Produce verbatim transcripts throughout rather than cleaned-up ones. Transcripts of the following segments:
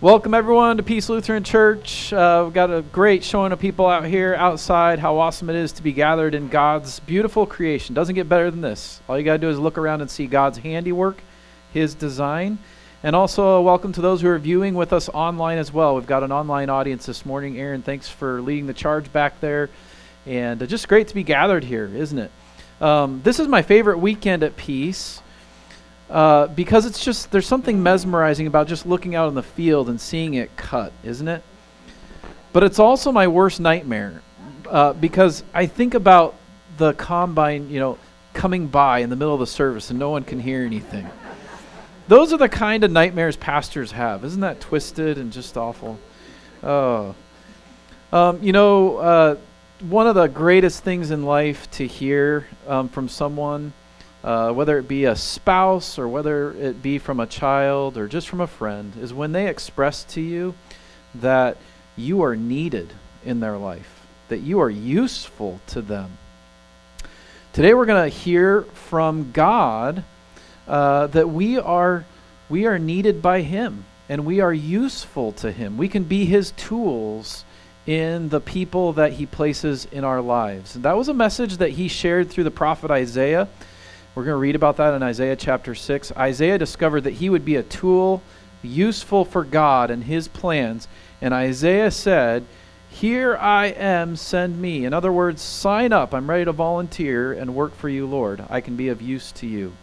Welcome everyone to Peace Lutheran Church. Uh, we've got a great showing of people out here outside. How awesome it is to be gathered in God's beautiful creation. Doesn't get better than this. All you got to do is look around and see God's handiwork, His design. And also uh, welcome to those who are viewing with us online as well. We've got an online audience this morning. Aaron, thanks for leading the charge back there. And uh, just great to be gathered here, isn't it? Um, this is my favorite weekend at Peace. Uh, because it's just, there's something mesmerizing about just looking out in the field and seeing it cut, isn't it? But it's also my worst nightmare uh, because I think about the combine, you know, coming by in the middle of the service and no one can hear anything. Those are the kind of nightmares pastors have. Isn't that twisted and just awful? Oh. Um, you know, uh, one of the greatest things in life to hear um, from someone, Uh, whether it be a spouse or whether it be from a child or just from a friend, is when they express to you that you are needed in their life, that you are useful to them. Today we're going to hear from God uh, that we are we are needed by Him and we are useful to Him. We can be His tools in the people that He places in our lives. And that was a message that He shared through the prophet Isaiah. We're going to read about that in Isaiah chapter six. Isaiah discovered that he would be a tool useful for God and His plans. And Isaiah said, "Here I am, send me." In other words, sign up. I'm ready to volunteer and work for you, Lord. I can be of use to you.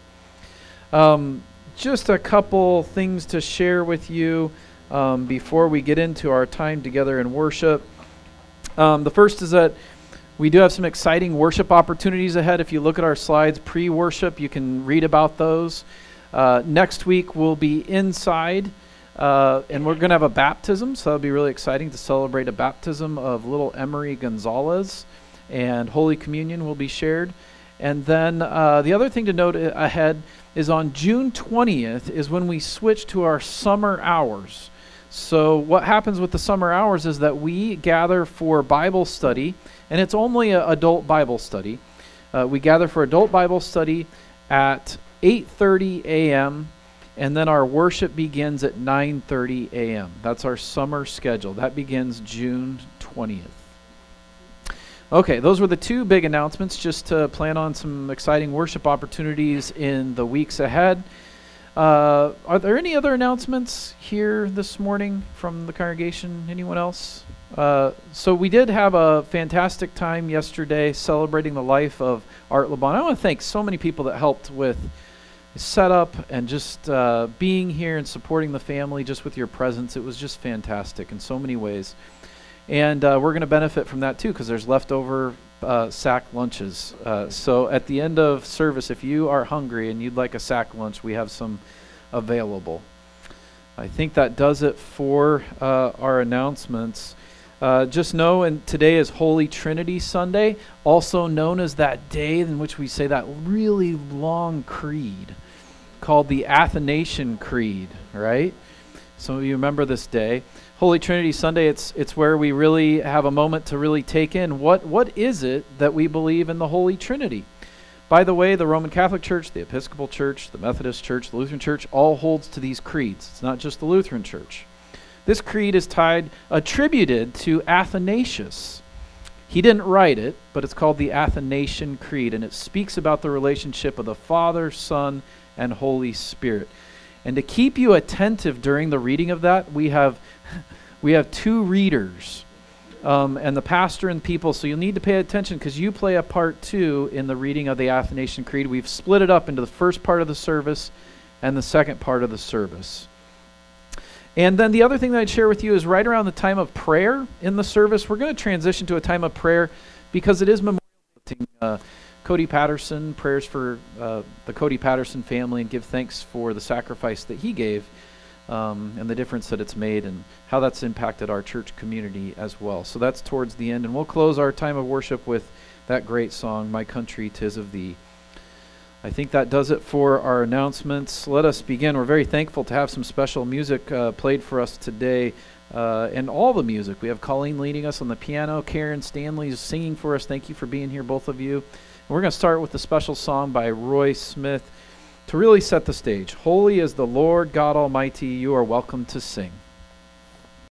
Um, just a couple things to share with you um, before we get into our time together in worship. Um, the first is that we do have some exciting worship opportunities ahead. If you look at our slides, pre-worship, you can read about those. Uh, next week, we'll be inside, uh, and we're going to have a baptism, so that'll be really exciting to celebrate a baptism of little Emery Gonzalez, and Holy Communion will be shared. And then uh, the other thing to note ahead is on June twentieth is when we switch to our summer hours. So what happens with the summer hours is that we gather for Bible study, and it's only an adult Bible study. Uh, we gather for adult Bible study at eight thirty a.m., and then our worship begins at nine thirty a.m. That's our summer schedule. That begins June twentieth. Okay, those were the two big announcements, just to plan on some exciting worship opportunities in the weeks ahead. Uh, are there any other announcements here this morning from the congregation? Anyone else? Uh, so we did have a fantastic time yesterday celebrating the life of Art LeBon. I want to thank so many people that helped with setup and just uh, being here and supporting the family just with your presence. It was just fantastic in so many ways. And uh, we're going to benefit from that too because there's leftover uh, sack lunches. Uh, so at the end of service, if you are hungry and you'd like a sack lunch, we have some available. I think that does it for uh, our announcements. Uh, just know, and today is Holy Trinity Sunday, also known as that day in which we say that really long creed called the Athanasian Creed, right? Some of you remember this day. Holy Trinity Sunday, it's it's where we really have a moment to really take in what what is it that we believe in the Holy Trinity. By the way, the Roman Catholic Church, the Episcopal Church, the Methodist Church, the Lutheran Church, all holds to these creeds. It's not just the Lutheran Church. This creed is tied, attributed to Athanasius. He didn't write it, but it's called the Athanasian Creed, and it speaks about the relationship of the Father, Son, and Holy Spirit. And to keep you attentive during the reading of that, we have we have two readers, um, and the pastor and people, so you'll need to pay attention because you play a part too in the reading of the Athanasian Creed. We've split it up into the first part of the service and the second part of the service. And then the other thing that I'd share with you is right around the time of prayer in the service, we're going to transition to a time of prayer because it is Memorial Day. Uh, Cody Patterson, prayers for uh, the Cody Patterson family, and give thanks for the sacrifice that he gave um, and the difference that it's made and how that's impacted our church community as well. So that's towards the end, and we'll close our time of worship with that great song, "My Country, 'Tis of Thee." I think that does it for our announcements. Let us begin. We're very thankful to have some special music uh, played for us today, uh, and all the music. We have Colleen leading us on the piano. Karen Stanley is singing for us. Thank you for being here, both of you. And we're going to start with a special song by Roy Smith to really set the stage. Holy is the Lord God Almighty. You are welcome to sing.